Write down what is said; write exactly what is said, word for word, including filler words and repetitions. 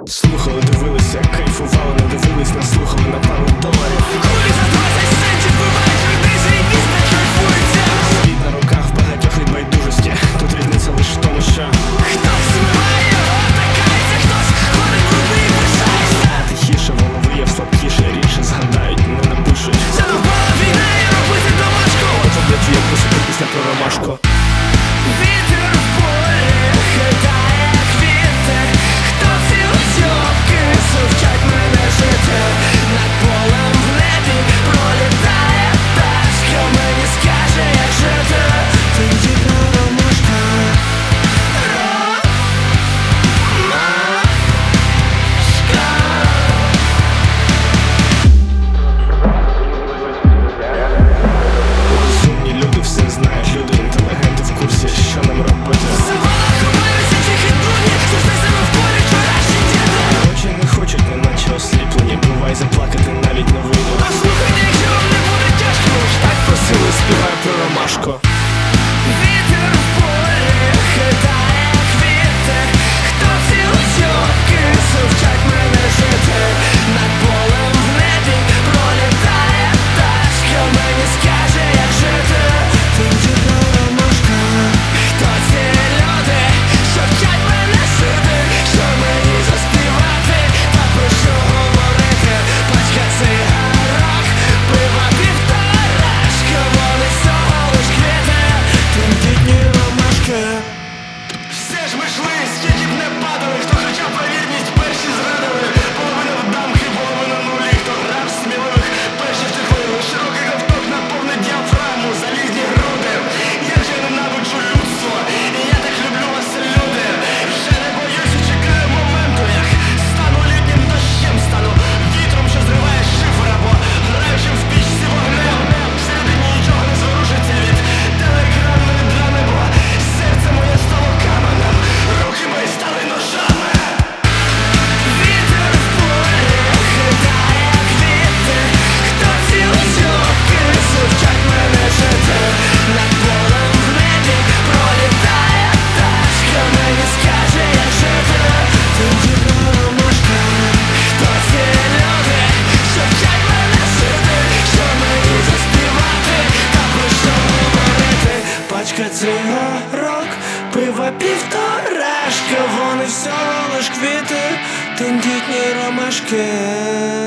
Слухали, дивилися, кайфували, не дивились, не слухали на пару доларів. Кулі за двадцять центів бувають людей, заєбісь, не кайфується. Світ на руках в багатьох від байдужості. Тут різниця лиш в тому, що Хтось змиває його, такається, хтось ходить брудний і пишається. тихіше, воно вияв слабкіше, рідше згадають, не напишуть. Задовбала війна і робити домашку. Ото блять як писати пісня про ромашку. Вітер в полі хитає квіти. Хто ці листівки сувчать мене жити? Над полем в небі пролітає пташка. Мені скаже, як жити. Тендітна ромашка. Ромашка. Розумні люди все знають, люди інтелігенти в курсі, що нам робити. Савана ховаються тихі дурні, що все себе в полі вчорашні діти. Очі не хочуть, неначе осліплені. Бувай, заплакати навіть не вийду. Послухайте, якщо вам не буде тяжко. Так просили, співаю про ромашку. Вітер в полі хитає квіти. Хто ці листівки сувчать мене жити? Над полем в небі пролітає пташка. Мені скаже, як жити. Тендітна ромашка. Хто ці люди, що вчать мене жити? Що мені заспівати, та про що говорити? Пачка цигарок, пива півторашка. Вони всього лиш квіти. Тендітні ромашки. Все ж ми йшли, скільки б не падали. Хто хоча про вірність, перші зрадили. Половина в дамки, половина нулі. Хто грав сміливих, перші втекли. Широкий ковток наповнить діафрагму, залізні груди. Я вже ненавиджу людство, і я так люблю вас, люди. Вже не боюсь і чекаю моменту, як стану літнім дощем, стану вітром, що зриває шифр, або граючим в пічці вогнем. Всередині нічого не зворушиться від телеекранної драми, бо серце моє стало каменем, руки мої стали ножами. Вітер в полі хитає квіти. Хто ці листівки сувчать мене жити? Над полем в небі пролітає пташка. Мені скаже, як жити. Тендітна ромашка. Хто ці люди, що вчать мене жити? Що мені заспівати, та про що говорити? Пачка цигарок, пива півторашка. Вони всього лиш квіти, тендітні ромашки.